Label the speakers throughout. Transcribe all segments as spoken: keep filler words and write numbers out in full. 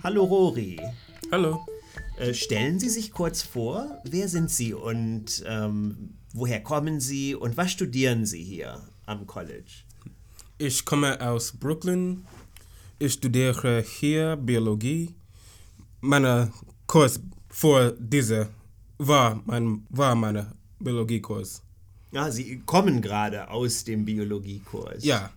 Speaker 1: Hallo Rory.
Speaker 2: Hallo.
Speaker 1: Äh, stellen Sie sich kurz vor, wer sind Sie und ähm, woher kommen Sie und was studieren Sie hier am College?
Speaker 2: Ich komme aus Brooklyn. Ich studiere hier Biologie. Mein Kurs vor dieser war mein war mein Biologiekurs.
Speaker 1: Ja, Sie kommen gerade aus dem Biologiekurs.
Speaker 2: Ja.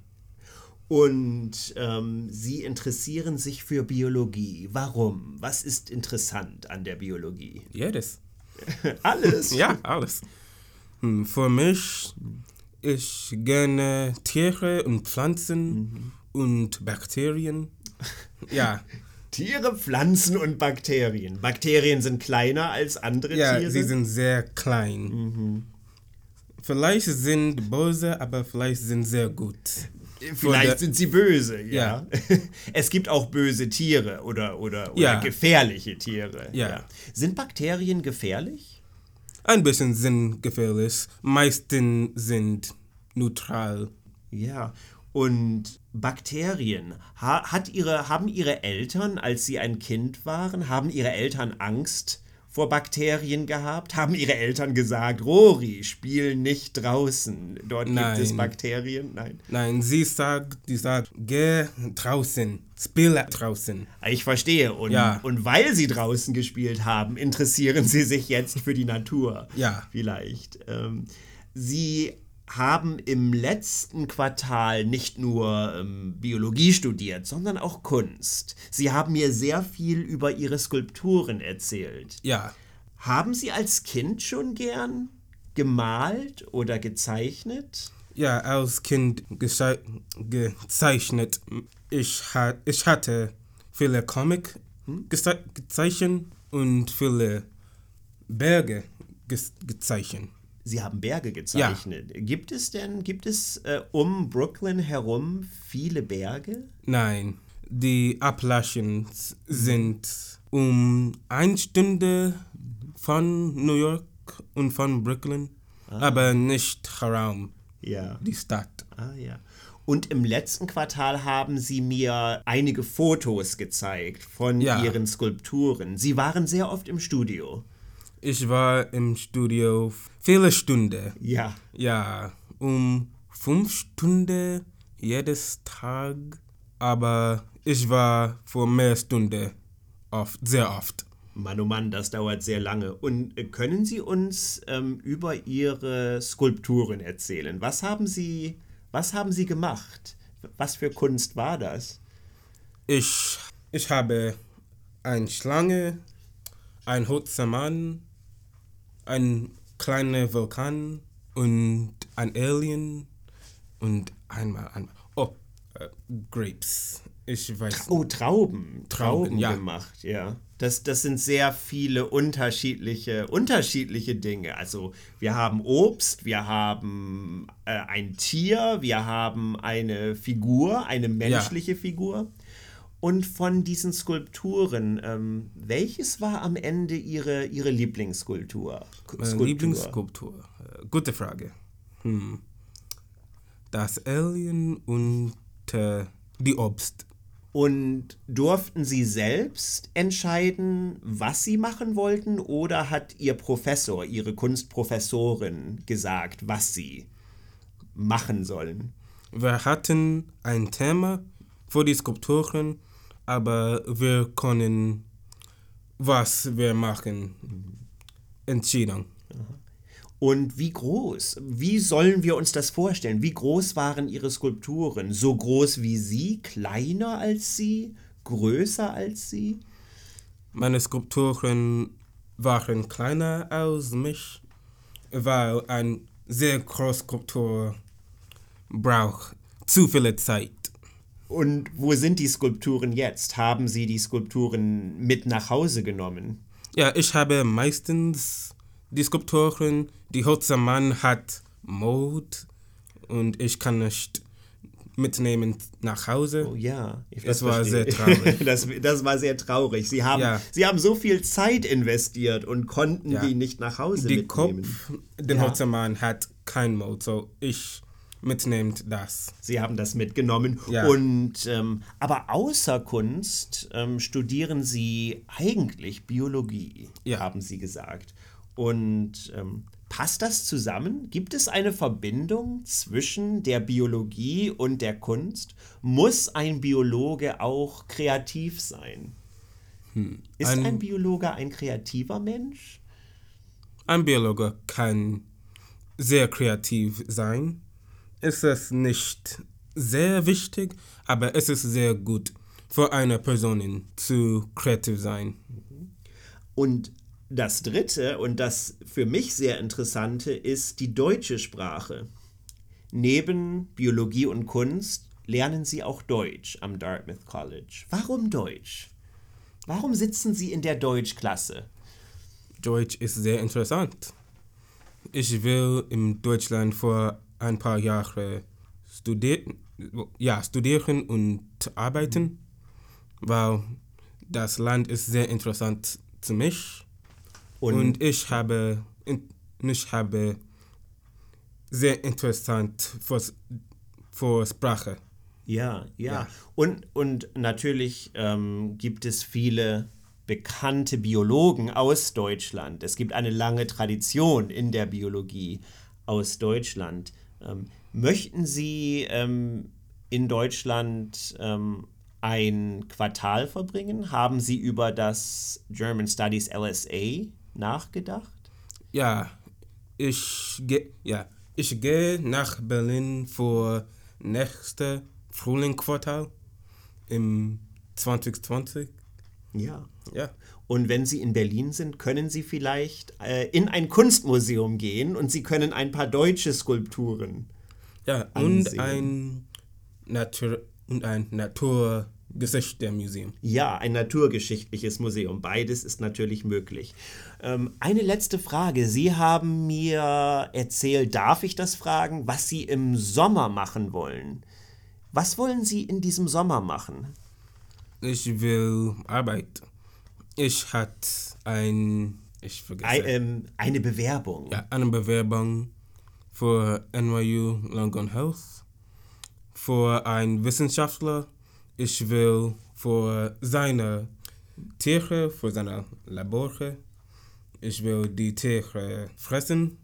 Speaker 1: Und ähm, Sie interessieren sich für Biologie. Warum? Was ist interessant an der Biologie?
Speaker 2: Jedes.
Speaker 1: Alles?
Speaker 2: Ja, alles. Hm, Für mich, ich gerne Tiere und Pflanzen
Speaker 1: Mhm.
Speaker 2: und Bakterien. Ja,
Speaker 1: Tiere, Pflanzen und Bakterien. Bakterien sind kleiner als andere
Speaker 2: ja,
Speaker 1: Tiere?
Speaker 2: sie sind sehr klein. Vielleicht sind böse, aber vielleicht sind sehr gut.
Speaker 1: Vielleicht
Speaker 2: Oder-
Speaker 1: sind sie böse, ja.
Speaker 2: Ja.
Speaker 1: Es gibt auch böse Tiere oder, oder, oder
Speaker 2: Ja.
Speaker 1: gefährliche Tiere.
Speaker 2: Ja.
Speaker 1: Sind Bakterien gefährlich?
Speaker 2: Ein bisschen sind gefährlich, meisten sind neutral.
Speaker 1: Ja. Und Bakterien, ha, hat ihre, haben ihre Eltern, als sie ein Kind waren, haben ihre Eltern Angst vor Bakterien gehabt? Haben ihre Eltern gesagt, Rory, spiel nicht draußen, dort gibt es
Speaker 2: Nein.
Speaker 1: Bakterien? Nein.
Speaker 2: Nein, sie sagt, die sagt, geh draußen, spiele draußen.
Speaker 1: Ich verstehe. Und,
Speaker 2: Ja.
Speaker 1: und weil sie draußen gespielt haben, interessieren sie sich jetzt für die Natur.
Speaker 2: Ja.
Speaker 1: Vielleicht. Ähm, sie haben im letzten Quartal nicht nur ähm, Biologie studiert, sondern auch Kunst. Sie haben mir sehr viel über ihre Skulpturen erzählt.
Speaker 2: Ja,
Speaker 1: Haben Sie als Kind schon gern gemalt oder gezeichnet?
Speaker 2: ja, als Kind gesche- gezeichnet. Ich, ha ich hatte viele Comic geze gezeichnet und viele Berge ge gezeichnet.
Speaker 1: Sie haben Berge gezeichnet. Gibt es denn, gibt es äh, um Brooklyn herum viele Berge?
Speaker 2: Nein, die Appalachen sind um eine Stunde von New York und von Brooklyn, aber nicht herum,
Speaker 1: Ja.
Speaker 2: die Stadt.
Speaker 1: Ah ja. Und im letzten Quartal haben Sie mir einige Fotos gezeigt von
Speaker 2: Ja.
Speaker 1: Ihren Skulpturen. Sie waren sehr oft im Studio.
Speaker 2: Ich war im Studio viele Stunden.
Speaker 1: Ja.
Speaker 2: Ja, um fünf Stunden jedes Tag, aber ich war für mehr Stunden oft, sehr oft.
Speaker 1: Mann, oh Mann, das dauert sehr lange. Und äh, können Sie uns ähm, über Ihre Skulpturen erzählen? Was haben Sie, was haben Sie gemacht? Was für Kunst war das?
Speaker 2: Ich, ich habe eine Schlange, ein Holzmann, ein kleiner Vulkan und ein Alien und einmal, einmal, oh, äh, Grapes. Ich weiß
Speaker 1: Oh, Trauben. Trauben,
Speaker 2: Trauben, ja.
Speaker 1: gemacht, ja. Das, das sind sehr viele unterschiedliche, unterschiedliche Dinge. Also wir haben Obst, wir haben äh, ein Tier, wir haben eine Figur, eine menschliche Figur. Und von diesen Skulpturen, ähm, welches war am Ende Ihre, Ihre Lieblingsskulptur? K-
Speaker 2: Meine
Speaker 1: Skulptur?
Speaker 2: Lieblingsskulptur. Äh, gute Frage. Hm. Das Alien und äh, die Obst.
Speaker 1: Und durften Sie selbst entscheiden, was Sie machen wollten, oder hat Ihr Professor, Ihre Kunstprofessorin gesagt, was Sie machen sollen?
Speaker 2: Wir hatten ein Thema für die Skulpturen, aber wir können, was wir machen, entschieden.
Speaker 1: Und wie groß? Wie sollen wir uns das vorstellen? Wie groß waren Ihre Skulpturen? So groß wie Sie? Kleiner als Sie? Größer als Sie?
Speaker 2: Meine Skulpturen waren kleiner als mich, weil eine sehr große Skulptur braucht zu viel Zeit.
Speaker 1: Und wo sind die Skulpturen jetzt? Haben Sie die Skulpturen mit nach Hause genommen?
Speaker 2: Ja, ich habe meistens die Skulpturen, die Holzmann hat Mode und ich kann nicht mitnehmen nach Hause.
Speaker 1: Oh ja, ich
Speaker 2: Es war
Speaker 1: verstehe.
Speaker 2: sehr traurig.
Speaker 1: Das, das war sehr traurig. Sie haben,
Speaker 2: Ja.
Speaker 1: Sie haben so viel Zeit investiert und konnten
Speaker 2: Ja.
Speaker 1: die nicht nach Hause
Speaker 2: Die
Speaker 1: mitnehmen.
Speaker 2: Kopf, den
Speaker 1: Ja.
Speaker 2: Holzmann hat kein Mode, so ich mitnimmt das.
Speaker 1: Sie haben das mitgenommen.
Speaker 2: Ja.
Speaker 1: Und, ähm, aber außer Kunst ähm, studieren Sie eigentlich Biologie,
Speaker 2: Ja.
Speaker 1: haben Sie gesagt. Und ähm, passt das zusammen? Gibt es eine Verbindung zwischen der Biologie und der Kunst? Muss ein Biologe auch kreativ sein? Hm. Ist ein, ein Biologe ein kreativer Mensch?
Speaker 2: Ein Biologe kann sehr kreativ sein. Es ist nicht sehr wichtig, aber es ist sehr gut für eine Person zu kreativ sein.
Speaker 1: Und das Dritte und das für mich sehr Interessante ist die deutsche Sprache. Neben Biologie und Kunst lernen Sie auch Deutsch am Dartmouth College. Warum Deutsch? Warum sitzen Sie in der Deutschklasse?
Speaker 2: Deutsch ist sehr interessant. Ich will in Deutschland vor ein paar Jahren studieren, ja, studieren und arbeiten, weil das Land ist sehr interessant für mich. Und, und ich habe, ich habe sehr interessant für, für Sprache.
Speaker 1: Ja, ja, ja. Und, und natürlich ähm, gibt es viele bekannte Biologen aus Deutschland. Es gibt eine lange Tradition in der Biologie aus Deutschland. Ähm, möchten Sie ähm, in Deutschland ähm, ein Quartal verbringen? Haben Sie über das German Studies L S A nachgedacht?
Speaker 2: Ja, ich gehe ja, ich gehe nach Berlin für nächste Frühlingsquartal im zwanzig zwanzig.
Speaker 1: Ja.
Speaker 2: Ja.
Speaker 1: Und wenn Sie in Berlin sind, können Sie vielleicht äh, in ein Kunstmuseum gehen und Sie können ein paar deutsche Skulpturen
Speaker 2: ja, und ansehen. ein Natur und ein Naturgeschichte-Museum.
Speaker 1: Ja, ein naturgeschichtliches Museum. Beides ist natürlich möglich. Ähm, eine letzte Frage. Sie haben mir erzählt, darf ich das fragen, was Sie im Sommer machen wollen? Was wollen Sie in diesem Sommer machen?
Speaker 2: Ich will arbeiten. Ich hatte ein, ich vergesse.
Speaker 1: Ein, ähm, eine Bewerbung.
Speaker 2: Ja, eine Bewerbung für N Y U Langone Health. Für einen Wissenschaftler. Ich will für seine Tiere, für seine Labore. Ich will die Tiere fressen.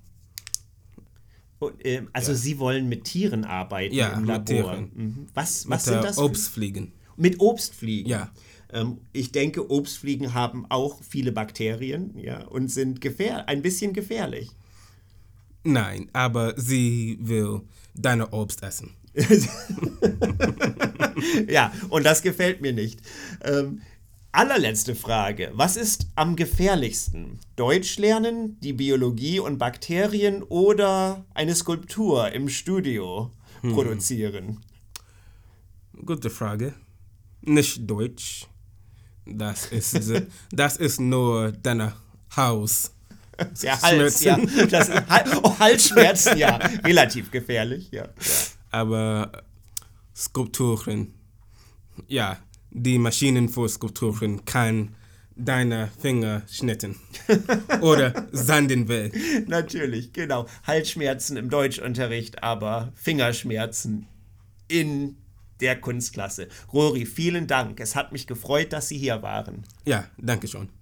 Speaker 1: Und, ähm, also ja. Sie wollen mit Tieren arbeiten
Speaker 2: ja,
Speaker 1: im Labor?
Speaker 2: Mit Tieren.
Speaker 1: Mhm. Was, was
Speaker 2: mit
Speaker 1: sind das?
Speaker 2: Obstfliegen.
Speaker 1: Mit Obstfliegen?
Speaker 2: Ja.
Speaker 1: Ähm, ich denke, Obstfliegen haben auch viele Bakterien, ja, und sind gefähr- ein bisschen gefährlich.
Speaker 2: Nein, aber sie will deine Obst essen.
Speaker 1: Ja, und das gefällt mir nicht. Ähm, allerletzte Frage. Was ist am gefährlichsten? Deutsch lernen, die Biologie und Bakterien oder eine Skulptur im Studio hm. produzieren?
Speaker 2: Gute Frage. Nicht Deutsch. Das ist, das ist nur dein Haus.
Speaker 1: Der Hals, ja. Das ist, oh, Halsschmerzen, ja. Relativ gefährlich, ja. ja.
Speaker 2: Aber Skulpturen, ja, die Maschinen für Skulpturen kann deine Finger schneiden oder sanden weg.
Speaker 1: Natürlich, genau. Halsschmerzen im Deutschunterricht, aber Fingerschmerzen in der Kunstklasse. Rory, vielen Dank. Es hat mich gefreut, dass Sie hier waren.
Speaker 2: Ja, danke schon.